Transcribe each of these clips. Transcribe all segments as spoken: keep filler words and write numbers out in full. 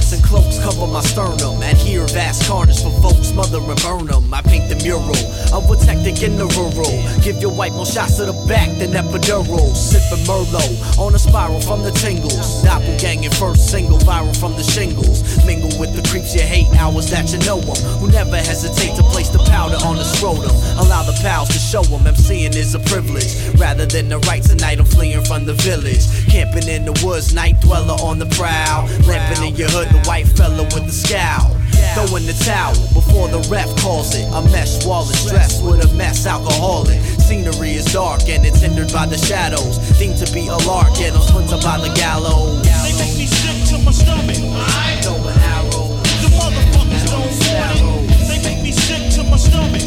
Harness and cloaks cover my sternum. Adhere vast carnage for folks, mother and burn them. I paint the mural of a tactic in the rural. Give your wife more shots to the back than epidural. Sipping Merlot on a spiral from the tingles. Doppelganging first single, viral from the shingles. Mingle with the creeps you hate, hours that you know them. Who never hesitate to place the powder on the scrotum. Allow the pals to show them MCing is a privilege. Rather than the right tonight, I'm fleeing from the village. Camping in the woods, night dweller on the prowl. Lamping in your hood, the white fella with the scowl. Throwing the towel before the ref calls it. A mesh wallet dressed with a mess alcoholic. Scenery is dark and it's hindered by the shadows. Deemed to be a lark and I'm splintered by the gallows. They make me sick to my stomach. Throwing arrows. The motherfuckers don't want it. They make me sick to my stomach.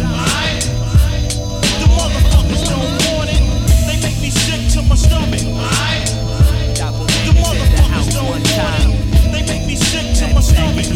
The motherfuckers don't want it. They make me sick to my stomach. The motherfuckers don't want it. They make me sick to my stomach.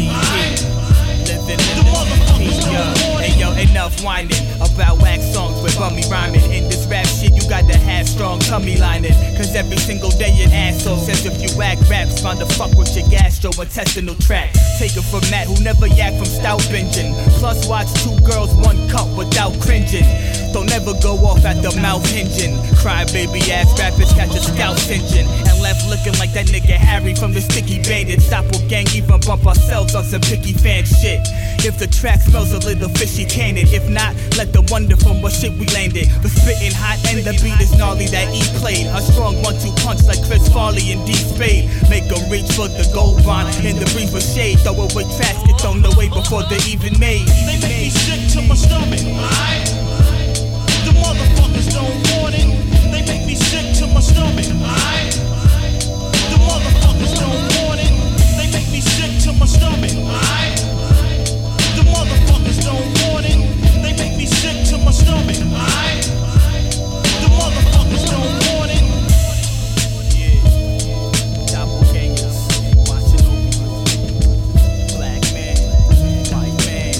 The motherfuckers don't want it. Hey yo, enough whining about wax songs with bummy rhyming. In this rap shit, you got to have strong tummy lining. Cause every single day an asshole says if you whack raps, trying to fuck with your gastrointestinal tract. Take it from Matt, who never yak from stout binging. Plus watch two girls, one cup without cringing. Don't ever go off at the mouth hinging. Cry baby ass rappers catch a scalp singeing. And left looking like that nigga Harry from the Sticky Baited. Stopple gang even bump ourselves on some picky fan shit. If the track smells a little fishy, can it? If not, let the wonder from what shit we landed. The spitting hot and the beat is gnarly that E played. A strong one-two punch like Chris Farley and D Spade. Make them reach for the gold bond in the brief of shade. Throw away trash, get thrown away before they even made. They make me sick to my stomach. The motherfuckers don't want it. They make me sick to my stomach. The motherfuckers don't want it. They make me sick to my stomach. The motherfuckers don't want it. They make me sick to my stomach. The motherfuckers don't want it. Yeah, doppelgangers watching over black man, white man,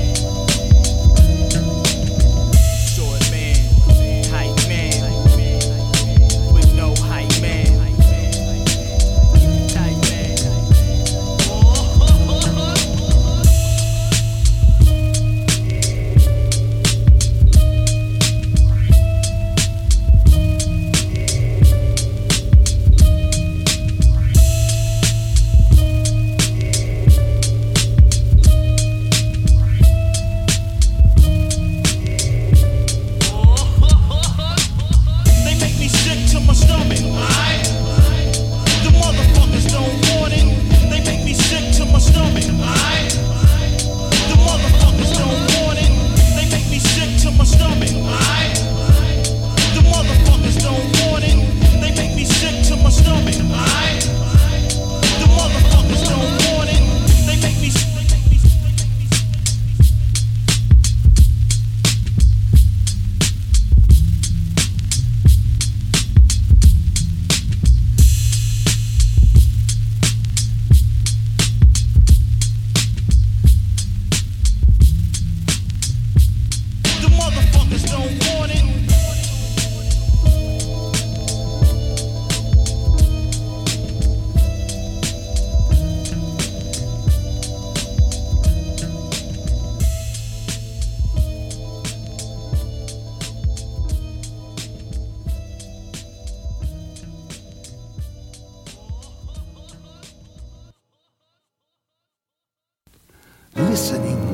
short man, height man, with no height man, tight man. They make me sick to my stomach. The motherfuckers don't want it. They make me sick to my stomach. The motherfuckers don't want it. They make me sick to my stomach. The motherfuckers don't want it. They make me sick to my stomach. The motherfuckers don't want it. They make me sick. The motherfuckers don't want it. Listening